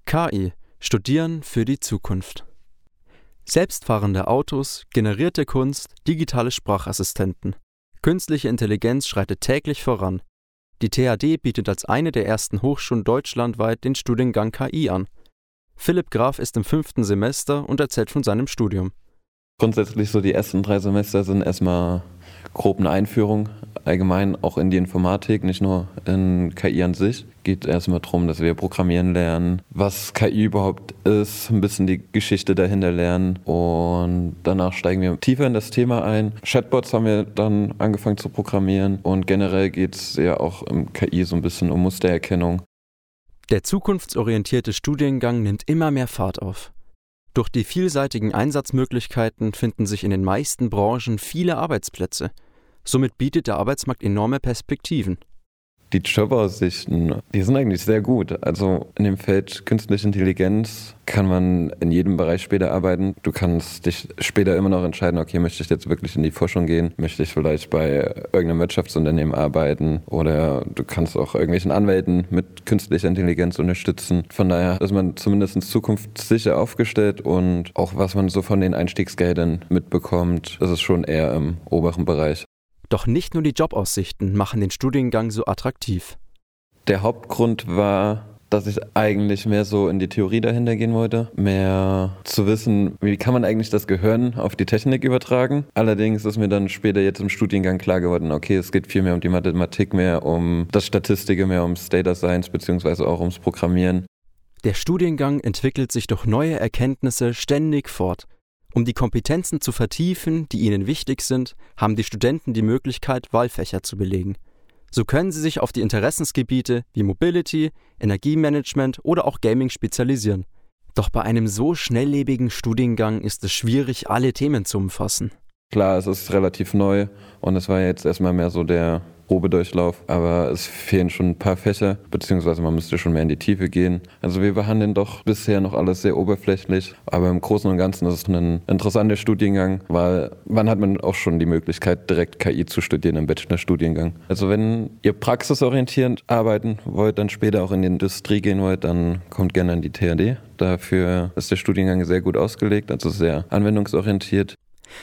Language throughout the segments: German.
KI – Studieren für die Zukunft. Selbstfahrende Autos, generierte Kunst, digitale Sprachassistenten. Künstliche Intelligenz schreitet täglich voran. Die THD bietet als eine der ersten Hochschulen deutschlandweit den Studiengang KI an. Philipp Graf ist im 5. Semester und erzählt von seinem Studium. Grundsätzlich so die ersten 3 Semester sind erstmal grob eine Einführung, allgemein auch in die Informatik, nicht nur in KI an sich. Geht erstmal darum, dass wir programmieren lernen, was KI überhaupt ist, ein bisschen die Geschichte dahinter lernen und danach steigen wir tiefer in das Thema ein. Chatbots haben wir dann angefangen zu programmieren und generell geht es ja auch im KI so ein bisschen um Mustererkennung. Der zukunftsorientierte Studiengang nimmt immer mehr Fahrt auf. Durch die vielseitigen Einsatzmöglichkeiten finden sich in den meisten Branchen viele Arbeitsplätze. Somit bietet der Arbeitsmarkt enorme Perspektiven. Die Jobaussichten, die sind eigentlich sehr gut. Also in dem Feld Künstliche Intelligenz kann man in jedem Bereich später arbeiten. Du kannst dich später immer noch entscheiden, okay, möchte ich jetzt wirklich in die Forschung gehen? Möchte ich vielleicht bei irgendeinem Wirtschaftsunternehmen arbeiten? Oder du kannst auch irgendwelchen Anwälten mit künstlicher Intelligenz unterstützen. Von daher ist man zumindest zukunftssicher aufgestellt und auch was man so von den Einstiegsgeldern mitbekommt, ist es schon eher im oberen Bereich. Doch nicht nur die Jobaussichten machen den Studiengang so attraktiv. Der Hauptgrund war, dass ich eigentlich mehr so in die Theorie dahinter gehen wollte, mehr zu wissen, wie kann man eigentlich das Gehirn auf die Technik übertragen. Allerdings ist mir dann später jetzt im Studiengang klar geworden, okay, es geht viel mehr um die Mathematik, mehr um das Statistische, mehr ums Data Science beziehungsweise auch ums Programmieren. Der Studiengang entwickelt sich durch neue Erkenntnisse ständig fort. Um die Kompetenzen zu vertiefen, die ihnen wichtig sind, haben die Studenten die Möglichkeit, Wahlfächer zu belegen. So können sie sich auf die Interessensgebiete wie Mobility, Energiemanagement oder auch Gaming spezialisieren. Doch bei einem so schnelllebigen Studiengang ist es schwierig, alle Themen zu umfassen. Klar, es ist relativ neu und es war jetzt erstmal mehr so der Probedurchlauf, aber es fehlen schon ein paar Fächer, beziehungsweise man müsste schon mehr in die Tiefe gehen. Also wir behandeln doch bisher noch alles sehr oberflächlich, aber im Großen und Ganzen ist es ein interessanter Studiengang, weil wann hat man auch schon die Möglichkeit, direkt KI zu studieren im Bachelorstudiengang. Also wenn ihr praxisorientiert arbeiten wollt, dann später auch in die Industrie gehen wollt, dann kommt gerne an die THD. Dafür ist der Studiengang sehr gut ausgelegt, also sehr anwendungsorientiert.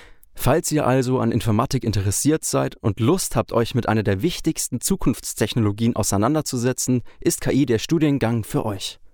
Falls ihr also an Informatik interessiert seid und Lust habt, euch mit einer der wichtigsten Zukunftstechnologien auseinanderzusetzen, ist KI der Studiengang für euch.